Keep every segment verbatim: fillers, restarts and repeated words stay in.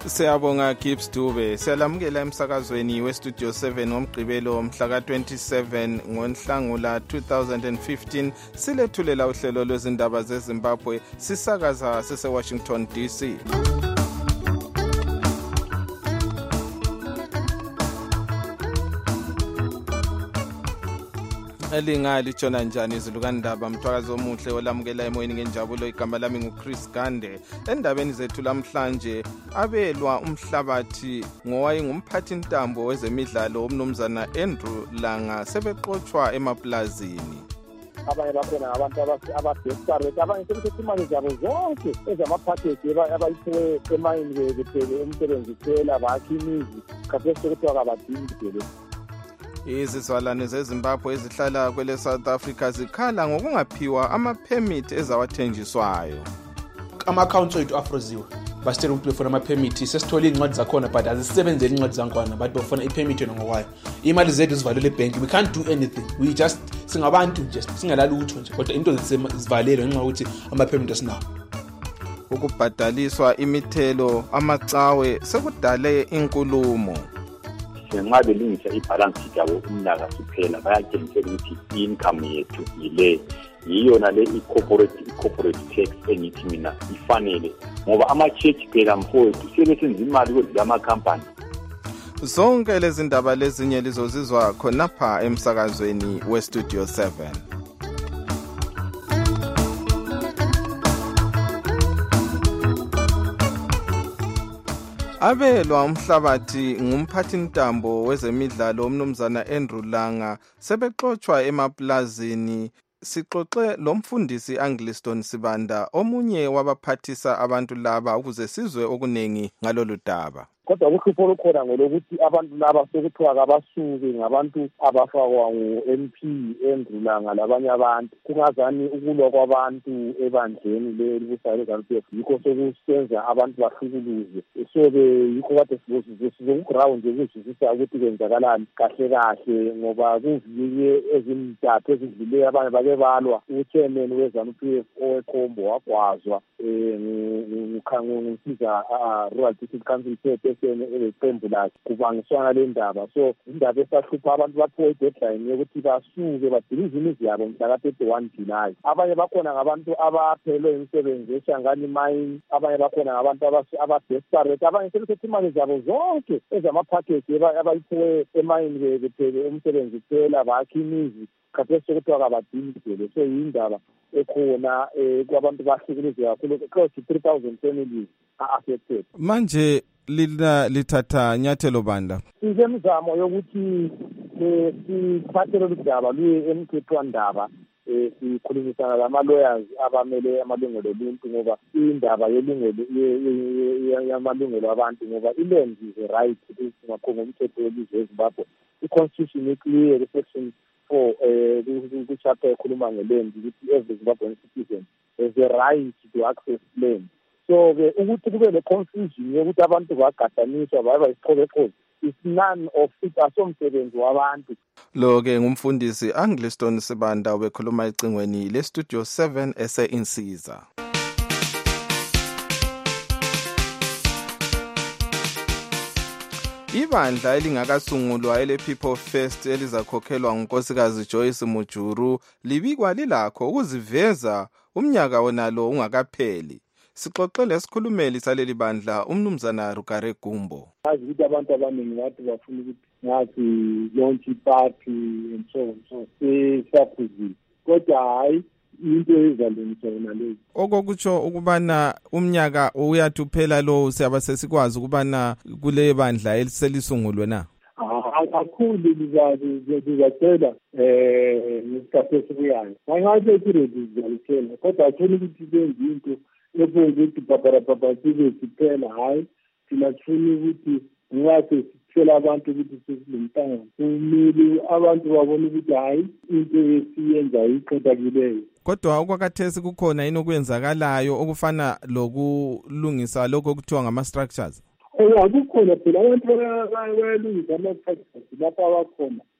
Siyabonga Gibbs Dube. Siyalamukela emsakazweni weStudio seven ngomgqibelo mhla ka twenty-seven ngoNhlangula two thousand fifteen. Silethulela uhlelo lwezindaba zeZimbabwe sisakaza sise Washington D C. Elingali tshona njani izilukandaba mthwakazi omuhle olamukela emoyeni ngenjabulo. Igama lami nguChris Gande. Endabeni zethu lamhlanje, abelwa umhlabathi ngowayengumphathi ntambo wezemidlalo umnumzana Andrew Langa sebeqotshwa emaplazini. Abanye bakhona abantu abadesperate abanye sebethethe imali zabo zonke ezamaphakeji abayiphiwe emayini bephele umsebenzi kuphela bakhe imizi khathesi sekuthiwa kabadingi phela. Izizalwane zeZimbabwe ezihlala kwele South Africa zikhala ngokungaphiwa ama-permit ezawathenjiswayo. Ama-accounts ethu afroziwe basitshela ukuthi befuna ama-permit, sesithole iy'ncwadi zakhona but azisebenzeli iy'ncwadi zankwana but bafuna i-permit yona ngokwayo. Imali zethu zivalele ebhenki, we can't do anything, we just singabantu nje singalalutho nje kodwa into zivalelwe ngenxa yokuthi ama-permit asinawo. Ukubhadaliswa imithelo amacawe sekudale inkulumo. Ngenxa belungisa ibalance yabo umnyaka siphela bayatshengisa ukuthi income yethu ile yiyona le i-corporate i-corporate tax engithi mina ifanele ngoba ama-church phela mfowethu sebesenza imali kwezama company. Zonke lezi ndaba lezinye lizozizwa khonapha emsakazweni weStudio seven. Abelwa umhlabathi ngumphathi ntambo wezemidlalo umnumzana Andrew Langa sebexotshwa emaplazini. Sixoxe lo mfundisi Angliston Sibanda omunye wabaphathisa abantu laba ukuze sizwe okunengi ngalolu daba. Kodwa ukuhlupho olukhona ngolokuthi abantu laba sekuthiwa kabasuke ngabantu abafakwa ngu-M P Andrew Langa labanye abantu kungazani ukulwa kwabantu ebandleni lelibusayo leZANU P F yikho sokusenza abantu bahlukuluze. So-ke yikho kade sizokuground ukuzwisisa ukuthi kwenzakalani kahle kahle ngoba kuvike ezintathu ezidlule abanye bake balwa. U-chairman weZANU P F owekhombo wagwazwa ngumsiza Rural District Council eqembu lakhe kubangiswana le ndaba. So indaba esahlupha abantu baphiwe i-deadline yokuthi basuke badilize imizi yabo mhla ka thirty-one July. Abanye bakhona ngabantu abaphelwe imisebenzi eShangani mine, abanye bakhona ngabantu abadesperate abanye sebethethe imali zabo zonke ezamaphakeji abayiphiwe emayini bephele umsebenzi kuphela bakhe imizi khathesi sekuthiwa kabadingi phela. So yindaba ekhona kwabantu bahlukuluzwe kakhulu close to three thousand families are affected. Manje lina lithatha nyathelo banda izemizamo yokuthi sithathe lolu daba luye emthethwandaba sikhulumisana lama-lawyers abamele amalungelo oluntu ngoba indaba yelungelo yamalungelo abantu ngoba iland is a right ngakho ngomthetho welizwe eZimbabwe. I-constitution iclear section four kuchapter ekhuluma ngeland ukuthi every Zimbabwean citizen has a right to access land. So-ke ukuthi kube le-confusion yokuthi abantu bagadaniswa baba isiqobeqobe is none of it asomsebenzi wabantu. Lo-ke ngumfundisi Angliston Sibanda obekhuluma ecingweni leStudio seven ese-Insiza. Ibandla elingakasungulwa ele-People First elizakhokhelwa ngunkosikazi Joyce Mujuru libikwa lilakho ukuziveza umnyaka wonalo ungakapheli. Sixoxe lesikhulumeli saleli bandla umnumzana Rugare Gumbo. Azi ukuthi abantu abaningi bathi bafuna ukuthi ngathi launch party and so on so siyaphuzile kodwa hayi into ezalungiswa nalezi. Okokutsho ukubana umnyaka uyathi uphela lo siyaba sesikwazi ukubana kule bandla eliselisungulwe na. Kakhulu lizacela eh ngesikhathi esibuyayo. Ngathi iready zizalitshela kodwa athini ukuthi benze into ukuthi babara baba sibe siphela hayi thina sifuna ukuthi ngathi sithela abantu ukuthi sesilimtanga kumili abantu babona ukuthi hayi into esiyenza iqhubekakileyo. Kodwa okwakathesi kukhona yini okwenzakalayo okufana lokulungisa lokho okuthiwa ngama-structures? Oh, akukhona phela abantu bayalungisa ama-structures lapha abakhona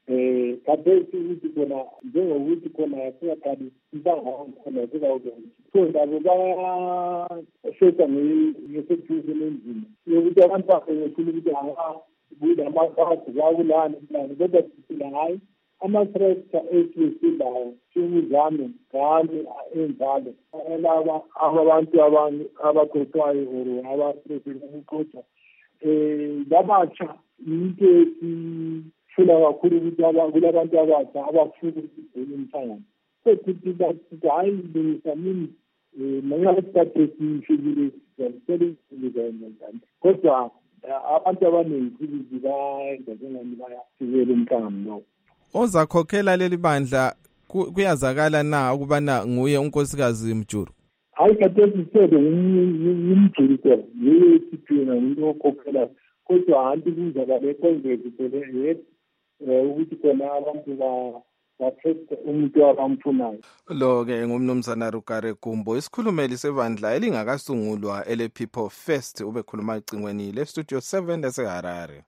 eh khathesi ukuthi khona njengokuthi khona siyaqala impanga khona zikawukuthi so labo bayashesha ngeseduze nendima yokuthi abantu bafike ukuthi anga kude amabhasi lakulana plani kodwa sifila hayi ama-tractor esisilayo singuzame ngani enjalo laba abantu abaqoqwayo or abaprofessional ukuqoqa um labatsha yinto esifuna kakhulu ukuthi kulabantu abatsha abafuna ukugcina umhlangano sekuthi bathi hayi lungisa mini um ngenxa yesikhathi esifikile sisebenzile kodwa abantu abaningi futhi bayenza njengani bayafikela umhlangano lowo. Ozakhokhela leli bandla kuyazakala na ukubana nguye unkosikazi Mjuru? Hayi khathesi sebe ngimjuru phela yiyo isiphina into okhokhela kodwa anti kuzakale konvezi phela ukuthi khona abantu bakhethe umuntu abamfunayo. Lo-ke ngumnumzana Rugare Gumbo, isikhulumeli sebandla elingakasungulwa ele People First, ubekhuluma ecingweni le Studio seven eseHarare.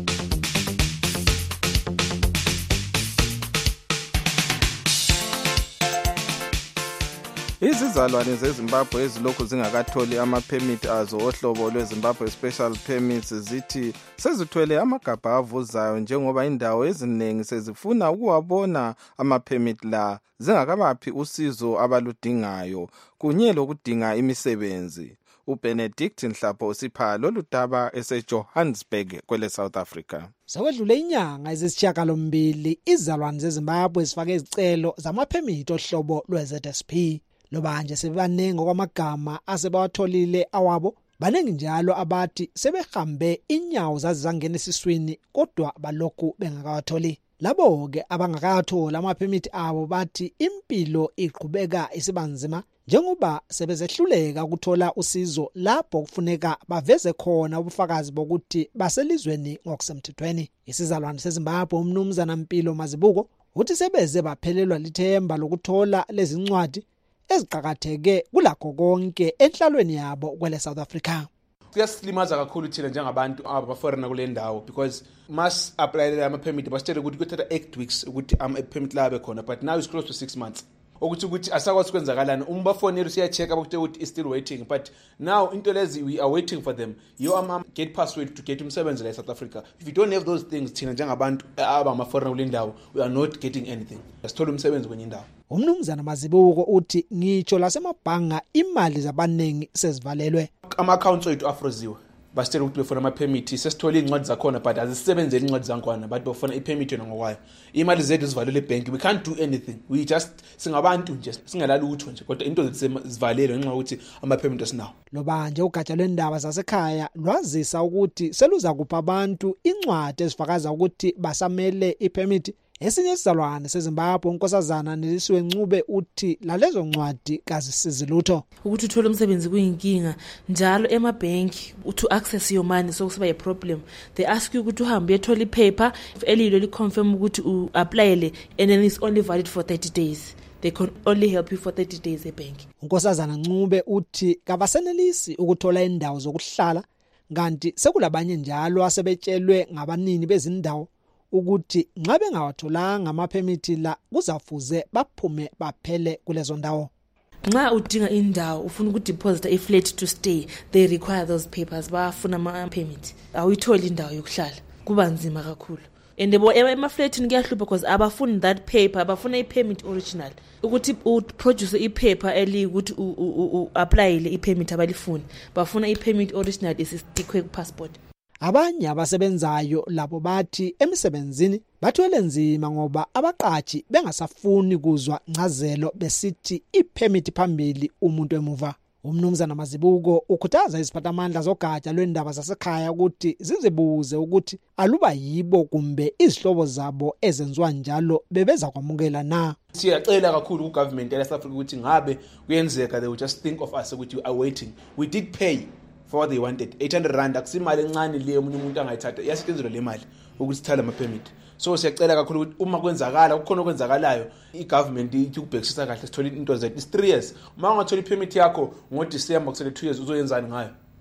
Izizalwane zeZimbabwe ezilokhu zingakatholi ama-permit azo ohlobo lweZimbabwe Special Permits zithi sezithwele amagabha avuzayo njengoba indawo eziningi sezifuna ukuwabona ama-permit la zingakabaphi usizo abaludingayo kunye lokudinga imisebenzi. uBenedict Nhlapho usipha lolu daba eseJohannesburg kwele South Africa. Sekwedlule inyanga ezisishiyagalombili izizalwane zeZimbabwe zifake izicelo zama-permit ohlobo lwe-Z S P. Loba nje sebanengi okwamagama asebawatholile awabo, banengi njalo abathi sebehambe inyawo zazizangena esiswini kodwa balokhu bengakawatholi. Labo-ke abangakathola ama-permit abo bathi impilo iqhubeka isibanzima njengoba sebezehluleka ukuthola usizo lapho kufuneka baveze khona ubufakazi bokuthi baselizweni ngokusemthethweni. Isizalwane seZimbabwe umnumzana Mpilo Mazibuko uthi sebeze baphelelwa lithemba lokuthola lezi ncwadi eziqhakatheke kulakho konke enhlalweni yabo kwele South Africa. Kuyasilimaza kakhulu thina njengabantu abaforeigner kule ndawo because mas apply ama permit basitshela ukuthi kuthatha eight weeks ukuthi ama permit labe khona, but now it's close to six months. Ukuthi ukuthi asakwazi kwenzakalana uma bafonela siya check ukuthi ukuthi is still waiting, but now into lezi we are waiting for them. You am get password to get umsebenzi la South Africa. If you don't have those things thina njengabantu abama foreigner kule ndawo we are not getting anything. Asithola umsebenzi kwenye indawo. Umnumzana Mazibuko uthi ngitsho lasemabhanga imali zabanengi sezivalelwe. Ama accounts wethu afroziwe. Basitshela ukuthi befuna ama permit sesithola incwadi zakhona but azisebenzeli incwadi zankwana but bafuna i-permit yona ngokwayo. Imali zethu zivalelwe ebank, we can't do anything. We just singabantu nje singelala utho nje kodwa into zivalelwe ngenxa ukuthi ama permit asinawo. Loba nje ugatsha lwendaba zasekhaya lwazisa ukuthi seluza kupha abantu incwadi ezifakaza ukuthi basamele i-permit. Esinye isizalwane seZimbabwe unkosazana Nelisiwe Ncube uthi lalezo ncwadi kazisizi lutho. Ukuthi uthola umsebenzi kuyinkinga njalo ema-bank to access your money sokusiba a problem. They ask you ukuthi uhambe uyethola ipaper elilo liconfirm ukuthi uapplyele and then it's only valid for thirty days. They can only help you for thirty days ebank. Unkosazana Ncube uthi kabasenelisi ukuthola indawo zokuhlala kanti sekulabanye njalo asebetshelwe ngabanini bezindawo ukuthi nxa bengawatholanga ama-permit la kuzafuze baphume baphele kulezo ndawo. Nxa udinga indawo ufuna ukudeposit a flat to stay, they require those papers, bafuna ama-permit. Awuyitholi indawo yokuhlala kuba nzima kakhulu. And ema-flatini kuyahlupha because abafuni that paper, abafuna i-permit original. Ukuthi uproduce i-paper eli ukuthi u-applyele i-permit abalifuni. Bafuna i-permit original isistikwe ku-passport. Abanye abasebenzayo labo bathi emisebenzini bathwele nzima ngoba abaqashi bengasafuni kuzwa ncazelo besithi i-permit phambili umuntu emuva. Umnumzana Mazibuko ukhuthaza iziphathamandla zogatsha lwendaba zasekhaya ukuthi zizibuze ukuthi aluba yibo kumbe izihlobo zabo ezenziwa njalo bebeza kwamukela na. Siyacela kakhulu kugovernment ya South Africa ukuthi ngabe kuyenzeka they will just think of us ukuthi we are waiting. We did pay for what they wanted. eight hundred rand akusimali encane leyo umuntu umuntu angayithatha iyasetshenziswa le mali ukuthi sithathe ama permit. So siyacela kakhulu ukuthi uma kwenzakala kukhona okwenzakalayo igovernment ikubhekisisa kahle sithola into zethu is three years. Uma ungathola ipermit yakho ngo December kusele two years uzoyenzani ngayo?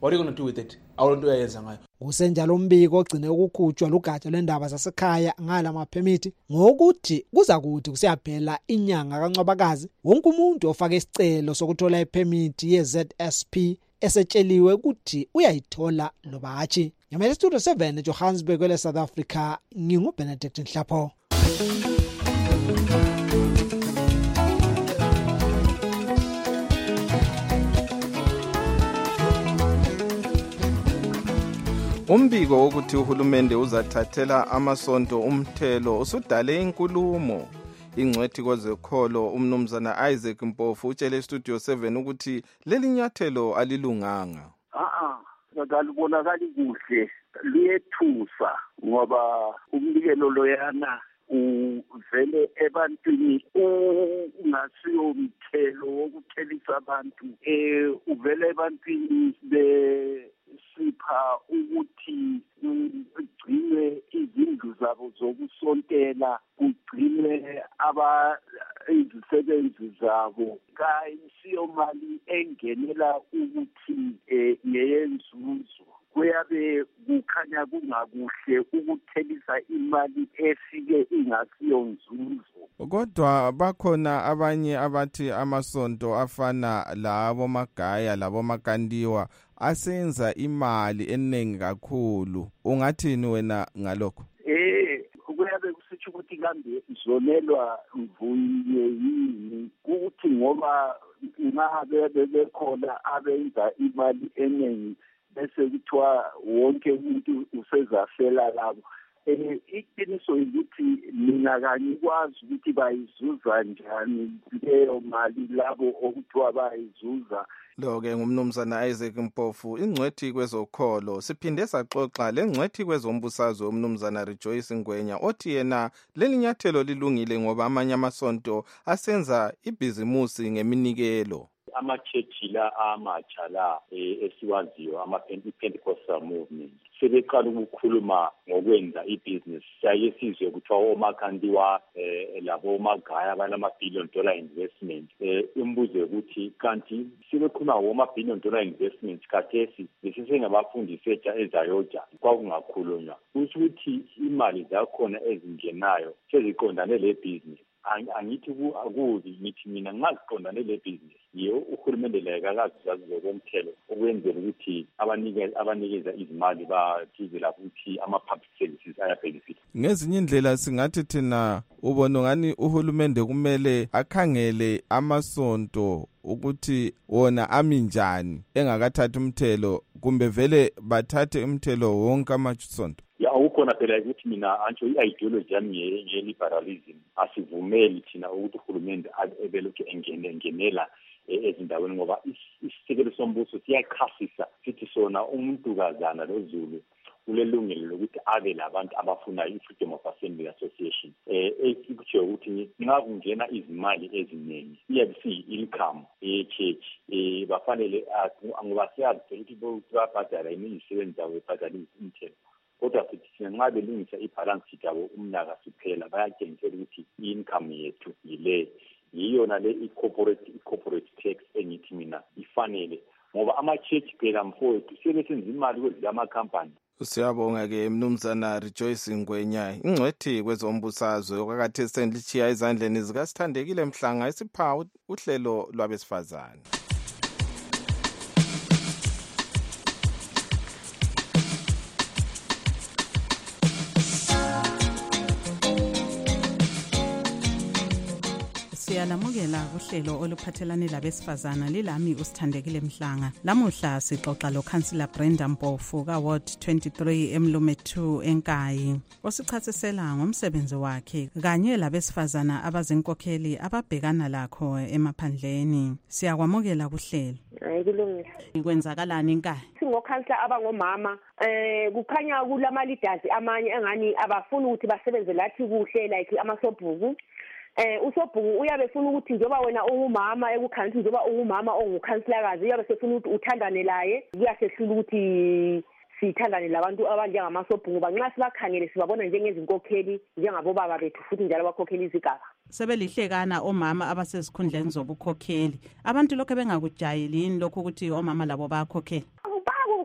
what are you going to do with it? Awulonto uyayenza ngayo. Usenjalo umbiko ogcine ukukhutshwa lugatsha lwendaba zasekhaya ngala maphemithi ngokuthi kuza kuthi kusiyaphela inyanga kaNcwabakazi wonke umuntu ofaka isicelo sokuthola iphemithi ye Z S P esetsheliwe ukuthi uyayithola lobachi. Ngamele studio seven eJohannesburg kwele South Africa ngingu Benedict Nhlapho. Umbiko wokuthi uhulumende uzathathela amasonto umthelo usudale inkulumo. Ingcwethi kwezekholo umnumzana Isaac Mpofu utshele studio seven ukuthi leli nyathelo alilunganga. Ah ah, akalibonakali kuhle, liyethusa ngoba umbikelo loyana uvele ebantwini ungasiyo mthelo wokuthelisa abantu eh uvele ebantwini be sipha ukuthi kugcinwe izindlu zabo zokusontela, kugcinwe aba izisebenzi zabo, kayisiyo mali engenela ukuthi neyenzuzo. Kuyabe kukhanya kungakuhle ukuthelisa imali efike ingasiyo nzuzo. Kodwa bakhona abanye abathi amasonto afana labo magaya labo makandiwa asenza imali eningi kakhulu. Ungathini wena ngalokho? Eh kuyabe kusitsho ukuthi kambe izonelwa mvuye yini ukuthi ngoba ngabe bekhona abenza imali eningi bese kuthiwa wonke umuntu usezafela labo. Eh iqiniso ukuthi mina kangikwazi ukuthi bayizuza njani leyo mali labo okuthiwa bayizuza. Lo-ke ngumnumzana Isaac Mpofu, ingcwethi kwezokholo. Siphinde saxoxa lengcwethi kwezombusazwe umnumzana Rejoice Ngwenya othi yena leli nyathelo lilungile ngoba amanye amasonto asenza ibhizimusi ngeminikelo. Ama-church la amatsha la esiwaziyo ama-Pentecostal movement sebeqala ukukhuluma ngokwenza ibhizinisi. Siyaye sizwe kuthiwa omakandiwa labo magaya abanama-billion dollar investment. Umbuzo ukuthi kanti sebekhuluma ngoma-billion dollar investment khathesi besisengabafundisi setsha ezayoja kwakungakhulunywa. Kusho ukuthi imali zakhona ezingenayo seziqondane le bhizinisi. Angithi akubi ngithi mina ngaziqondane le business yiyo uhulumende leka akazazi zokomthelo okwenzela ukuthi abanikeza abanikeza izimali bathize lapho ukuthi ama public services aya benefit. Ngezinye indlela singathi thina ubona ngani uhulumende kumele akhangele amasonto ukuthi wona ami njani engakathatha umthelo kumbe vele bathathe umthelo wonke amasonto. Ya ukukhona phela ukuthi mina antsho i-ideology yami ye-liberalism asivumeli thina ukuthi uhulumende ebelokhu engene engenela ezindaweni ngoba isisekelo sombuso siyakhasisa sithi sona umuntukazana loZulu ulelungelo lokuthi abe labantu abafuna i-Freedom of Assembly Association. Eh ekutsho ukuthi ngakungena izimali eziningi iyabe si-income ye-church eh bafanele ngoba siyazi ukuthi babhadala imisebenzi yabo ebhadala imithelo. Kodwa futhi singabe belungisa ibalance yabo umnaka siphela bayatshengisela ukuthi income yethu yile yiyona le i-corporate i-corporate tax engithi mina ifanele ngoba ama-church phela mfowethu sebesenza imali kwezama company. Siyabonga ke mnumzana Rejoice Ngwenya ingcwethi kwezombusazwe okakathe sendlichiya izandleni zikaSithandekile Mhlanga esipha uhlelo lwabesifazane. Siyalamukela kuhlelo oluphathelane labesifazana lilami uSithandekile Mhlanga. Lamuhla sixoxa lo Councillor Brenda Mpofu ka Ward twenty-three eMlume two eNkayi. Osichasisela ngomsebenzi wakhe kanye labesifazana abazinkokheli ababhekana lakho emaphandleni. Siyakwamukela kuhlelo. Ayilungile. Ikwenzakalani eNkayi? Singokhansila abangomama eh kukhanya kulama leaders amanye engani abafuna ukuthi basebenze lathi kuhle like amasobhuku. Eh usobhuku uyabe ufuna ukuthi njoba wena ungumama ekukhansi njoba ungumama ongukhansilakazi uyabe sefuna ukuthi uthandane laye kuyasehlula ukuthi sithandane labantu abanjengamasobhuku banxa sibakhangele sibabona njengezinkokheli njengabo baba bethu futhi njalo abakhokheli izigaba. Sebelihlekana omama abasesikhundleni zobukhokheli. Abantu lokho bengakujayeli yini lokho ukuthi omama labo bayakhokhela?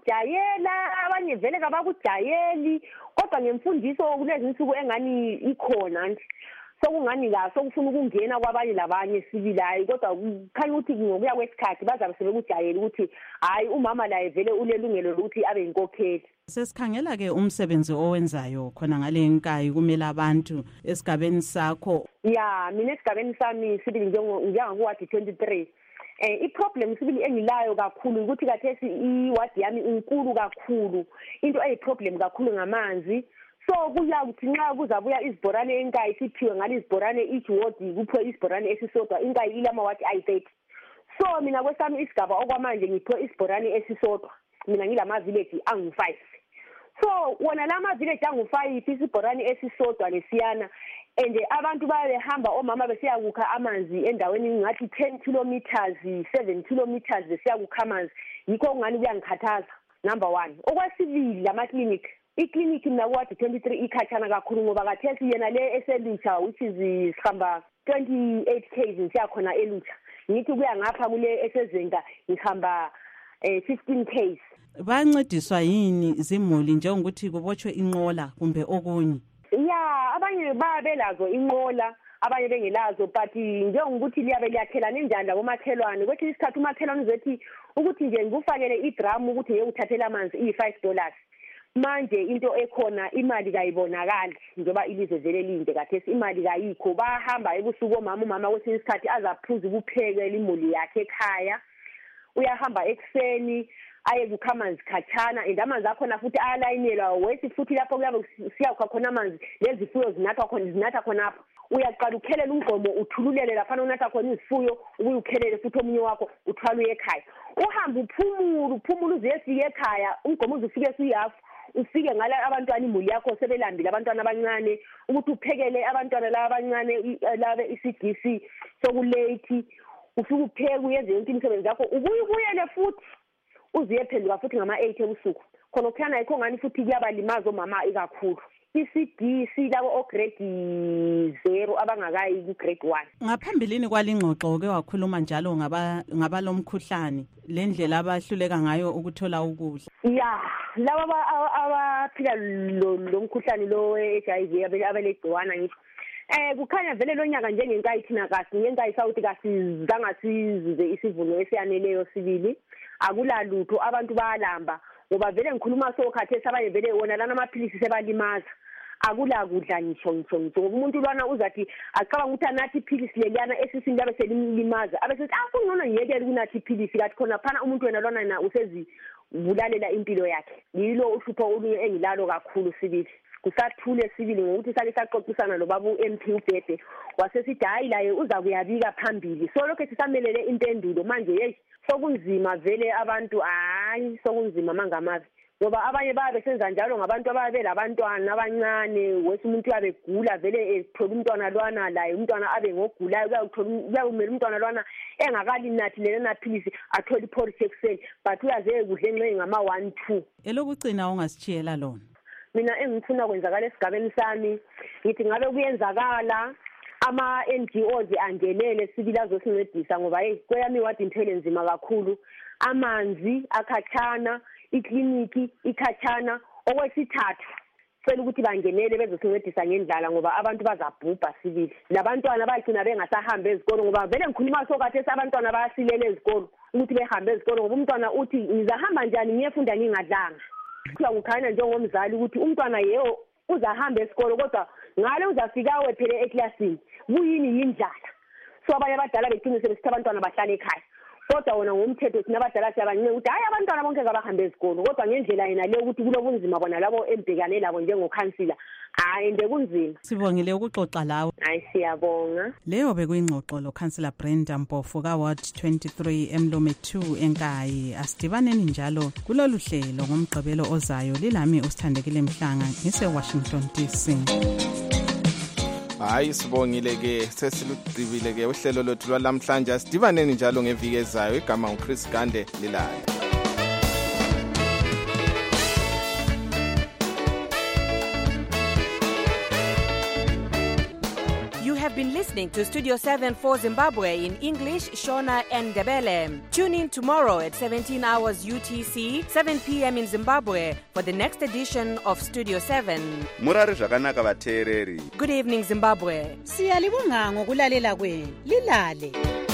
bayakujayela abanye vele kabakujayeli kodwa ngemfundiso kulezi insuku engani ikhona nje sokungani la sokufuna ukungena kwabanye labanye sibilayo kodwa kukhanya ukuthi ngokuya kwesikhathi bazabe sebekujayela ukuthi hayi umama la vele ulelungelo lokuthi abe inkokheli. Sesikhangela ke umsebenzi owenzayo khona ngale nkayi kumele abantu esigabeni sakho. Ya mina esigabeni sami sibili njengokuwadi twenty-three. Eh iproblem sibili engilayo kakhulu ukuthi kathesi iwadi yami inkulu kakhulu into eyiproblem kakhulu ngamanzi. So kuya ukuthi nxa kuzabuya izibhorane enkayi siphiwe ngale izibhorane each ward kuphiwe izibhorane esisodwa inkayi ilama wadi ayi thirty. So mina kwesami isigaba okwamanje ngiphiwe isibhorane esisodwa mina ngilama village angu five. So wona lama village angu five isibhorane esisodwa lesiyana and abantu bayahamba omama besiya kukha amanzi endaweni ngathi ten kilometers seven kilometers besiya kukha amanzi yikho ngani kuyangikhathaza. Number one okwesibili lama clinic iklinikhi mina kwadi twenty-three ikhatshana kakhulu ngoba kathesi yena le eselutsha which is sihamba twenty-eight km siya khona elutsha ngithi kuya ngapha kule esezenga ngihamba eh fifteen km. Bancediswa yini izimuli njengokuthi kubotshwe inqola kumbe okunye? Ya abanye babelazo inqola abanye bengelazo but njengokuthi liyabe liyakhelana enjani labomakhelwane kwethi isikhathi umakhelwane uzethi ukuthi nje ngikufakele idrum ukuthi ngeke uthathela amanzi i five dollars. Manje into ekhona imali kayibonakali njoba ilizwe vele linde kathesi imali kayikho bahamba ebusuku omama umama kwesinye isikhathi azaphuza ukupheka imuli yakhe ekhaya uyahamba ekseni aye kukha amanzi khatshana and amanzi akhona futhi ayalayinelwa wesi futhi lapho kuyabe siyakha khona amanzi lezifuyo zinathwa khona zinatha khonapho uyaqala ukhelela umgomo uthululele lapha unatha khona izifuyo ubuye ukhelele futhi omunye wakho uthwala uye ekhaya uhamba uphumula uphumula uze efike ekhaya umgomo uzufike suyafu ufike ngala abantwana imuli yakho sebelambile abantwana abancane ukuthi uphekele abantwana laba abancane labe isigisi sokulate ufike upheke uyenze yonke imisebenzi yakho ubuye ubuyele futhi uziyephenduka futhi ngama eight ebusuku khona kukhana ikho ngani futhi kuyabalimaza omama ikakhulu I-C D labo o grade zero abangakayi ku grade one. Ngaphambilini kwalingxoxo ke wakhuluma njalo ngaba ngaba lomkhuhlane lendlela abahluleka ngayo ukuthola ukudla. Ya laba abaphila lo mkhuhlane lo H I V abelegciwana ngithi eh kukhanya vele lonyaka njengenkayi thina kasi ngenkayi sawuthi kasi zangasizuze isivuno esiyaneleyo sibili akulalutho abantu bayalamba ngoba vele ngikhuluma so khathesi abanye vele wona lana amaphilisi sebalimaza akula kudla ngisho ngisho ngisho umuntu lwana uzathi acabanga ukuthi anathi iphilisi leliyana esisini labe selimlimaza abesethi akungcono ngiyekele kunathi iphilisi kathi khona phana umuntu wena lwana na usezi vulalela impilo yakhe yilo uhlupho olunye engilalo kakhulu sibili kusathule sibili ngokuthi sake saxoxisana lo babu M P uBhede wasesithi hayi laye uza kuyabika phambili so lokho sisamelele impendulo manje hey sokunzima vele abantu hayi sokunzima mangamazi ngoba abanye babe senza njalo ngabantu ababe labantwana abancane wesi umuntu yabe gula vele ethola umntwana lwana laye umntwana abe ngogulayo kuyakuthola umele umntwana lwana engakali nathi lena philisi athola iporridge ekuseni but uyaze kudle nxe ngama one two elokugcina ungasitshiyela lona. Mina engifuna kwenzakala esigabeni sami ngithi ngabe kuyenzakala ama N G Os angenele sibili azosincedisa ngoba hey kweyami wadi impela nzima kakhulu amanzi akhatshana ikliniki ikhatshana okwesithathu cela ukuthi bangenele bezosincedisa ngendlala ngoba abantu bazabhubha sibili labantwana bagcina bengasahamba ezikolo ngoba vele ngikhuluma so kathesi abantwana bayasilela ezikolo ukuthi behambe ezikolo ngoba umntwana uthi ngizahamba njani ngiyefunda ngingadlanga kuya ngukhanya njengomzali ukuthi umntwana yeo uzahamba esikolo kodwa ngale uzafika wephele eclassini kuyini yindlala so abanye abadala beqinise besithi abantwana bahlala ekhaya kodwa wona ngomthetho thina abadala siyabancane ukuthi hayi abantwana bonke kabahambe ezikolo kodwa ngendlela yena le ukuthi kulobunzima bona labo embhekane labo njengokhansila hayi ende kunzima. Sibongile ukuxoxa lawe. Hayi siyabonga. Leyo bekuyingxoxo lo Councillor Brenda Mpofu ka Ward twenty-three Emlome two enkayi asidibaneni njalo kulolu hlelo ngomgqibelo ozayo lilami usithandekile Mhlanga ngise Washington D C. Hayi sibongile ke sesilugcibile ke uhlelo lothu lwalamhlanje asidibaneni njalo ngeviki ezayo igama uChris Gande lilala. You have been listening to Studio seven for Zimbabwe in English, Shona and Ndebele. Tune in tomorrow at seventeen hours U T C, seven p.m. in Zimbabwe for the next edition of Studio seven. Murari zvakanaka vateereri. Good evening, Zimbabwe. Siyalibonga ngokulalela kwenu. Lilale.